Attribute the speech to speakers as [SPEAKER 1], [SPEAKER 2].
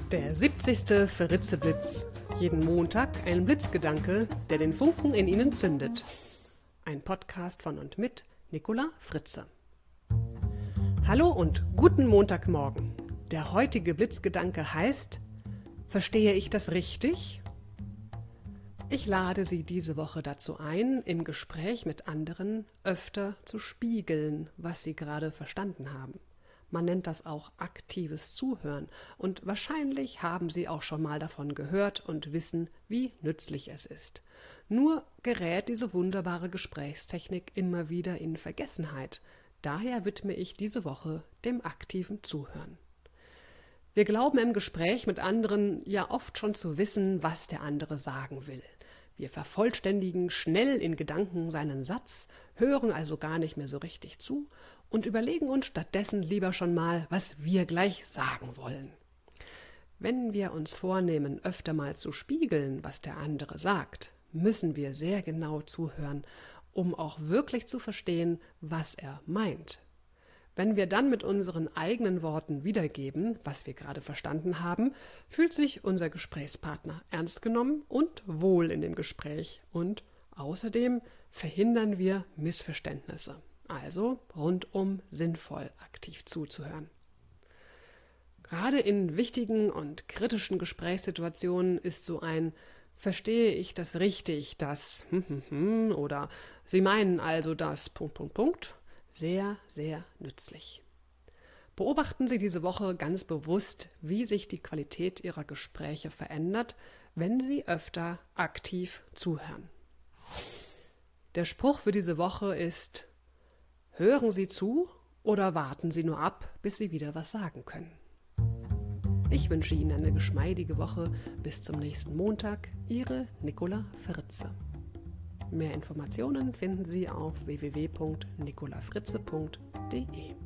[SPEAKER 1] Der 70. Fritze-Blitz. Jeden Montag ein Blitzgedanke, der den Funken in Ihnen zündet. Ein Podcast von und mit Nicola Fritze. Hallo und guten Montagmorgen. Der heutige Blitzgedanke heißt: Verstehe ich das richtig? Ich lade Sie diese Woche dazu ein, im Gespräch mit anderen öfter zu spiegeln, was Sie gerade verstanden haben. Man nennt das auch aktives Zuhören und wahrscheinlich haben Sie auch schon mal davon gehört und wissen, wie nützlich es ist. Nur gerät diese wunderbare Gesprächstechnik immer wieder in Vergessenheit. Daher widme ich diese Woche dem aktiven Zuhören. Wir glauben im Gespräch mit anderen ja oft schon zu wissen, was der andere sagen will. Wir vervollständigen schnell in Gedanken seinen Satz, hören also gar nicht mehr so richtig zu und überlegen uns stattdessen lieber schon mal, was wir gleich sagen wollen. Wenn wir uns vornehmen, öfter mal zu spiegeln, was der andere sagt, müssen wir sehr genau zuhören, um auch wirklich zu verstehen, was er meint. Wenn wir dann mit unseren eigenen Worten wiedergeben, was wir gerade verstanden haben, fühlt sich unser Gesprächspartner ernst genommen und wohl in dem Gespräch. Und außerdem verhindern wir Missverständnisse. Also rundum sinnvoll aktiv zuzuhören. Gerade in wichtigen und kritischen Gesprächssituationen ist so ein "Verstehe ich das richtig, das oder Sie meinen also das ... sehr, sehr nützlich. Beobachten Sie diese Woche ganz bewusst, wie sich die Qualität Ihrer Gespräche verändert, wenn Sie öfter aktiv zuhören. Der Spruch für diese Woche ist: Hören Sie zu oder warten Sie nur ab, bis Sie wieder was sagen können. Ich wünsche Ihnen eine geschmeidige Woche. Bis zum nächsten Montag. Ihre Nicola Fritze. Mehr Informationen finden Sie auf www.nicolafritze.de.